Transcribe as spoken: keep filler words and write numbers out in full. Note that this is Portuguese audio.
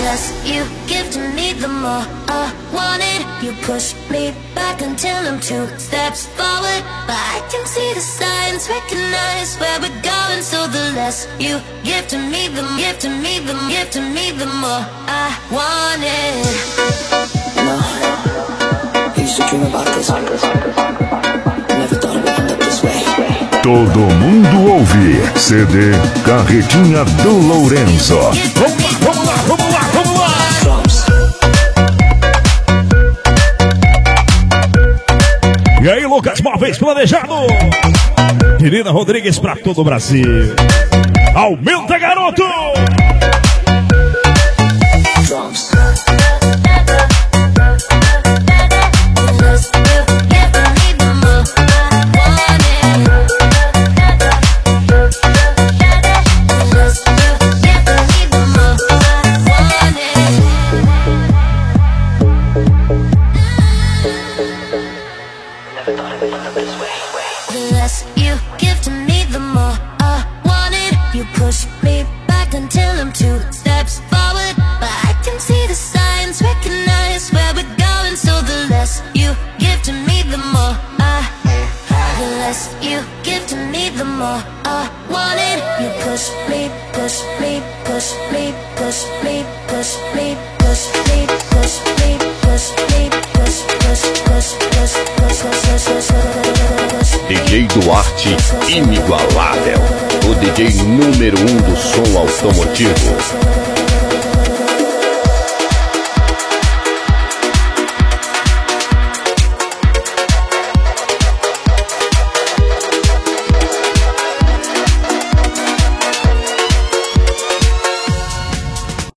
less you give to me, the more I want it. You push me back until I'm two steps forward, but I can see the signs, recognize where we're going. So the less you give to me, the give to me, the give to me, the more I want it. No, I used to dream about this. Never thought it would end up this way. Todo mundo ouve C D Carretinha do Lourenço. Vamos lá, vamos lá, vamos lá, Drums. E aí, Lucas Móveis Planejado. Menina Rodrigues pra todo o Brasil. Aumenta, garoto! Drums. D J Duarte, inigualável. O D J número um do som automotivo.